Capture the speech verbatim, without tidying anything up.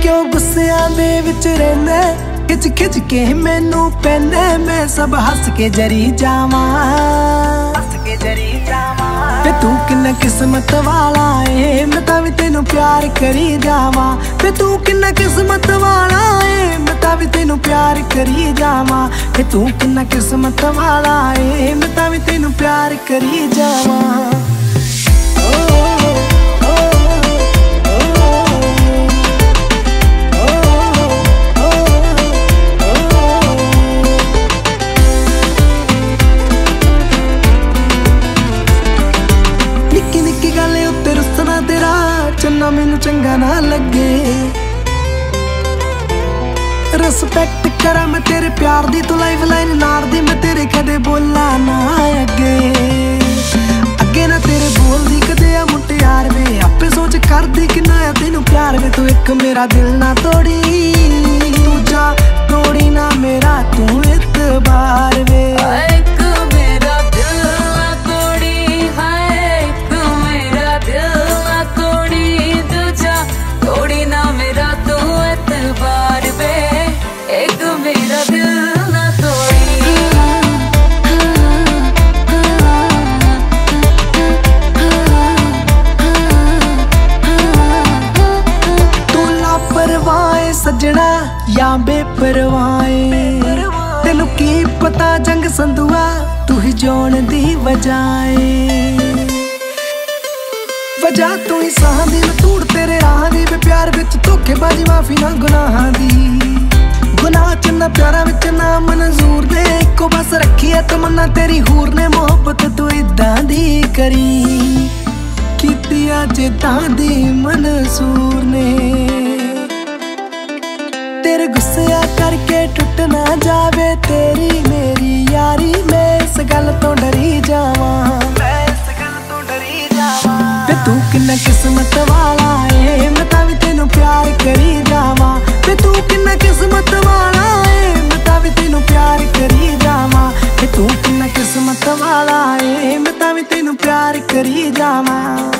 क्यों गुस्सियां दे विच रहिंदा, खिच खिच के मैनू पैंदा, मैं सब हस के जरी जावां, हस के जरी जावां। ते तू किन्ना किस्मत वाला ए, मैं तां वी तेनू प्यार करी जावां। ते तू किन्ना किस्मत वाला ए, मैं तां वी तेनू प्यार करी जावां। ते तू किन्ना किस्मत वाला ए, मैं तां वी तेनू प्यार करी जावां। चन्ना मैनू चंगा ना लगे, रिस्पेक्ट करा मैं तेरे प्यार दी, तू लाइफ लाइन नार दी, मैं तेरे कदे बोला ना अगे अगे ना तेरे बोल दी कदे आ मुटियार वे, आपे सोच कर दी कि ना तेनू प्यार वे। तू एक मेरा दिल ना तोड़ी, दूजा तोड़ी ना मेरा तू इतबार वे। सजना या बेपरवाए, तेनू की पता जंग संधुआ, तू ही जोन दी वजाए। वजह तू ही साह दी, मैं तूड़ तेरे राह दी, वे प्यार विच धोखेबाजी माफी ना गुनाहां दी। गुनाह च ना प्यारा विच ना मंजूर दे, इको बस रखी है तमन्ना तेरी हूर ने। मोहब्बत तू इदां दी करी, कीती जिद्दां दी मंसूर ने। तेरे गुस्सा करके टुट ना जावे तेरी मेरी यारी, मैं इस गल तो डरी जावां, मैं इस गल तो डरी जावां। ते तू किन्ना किस्मत वाला ए, मैं तां वी तेनू प्यार करी जावां। ते तू किन्ना किस्मत वाला ए, मैं तां वी तेनू प्यार करी जावां। ते तू किन्ना किस्मत वाला ए, मैं तां वी तेनू प्यार करी जावां।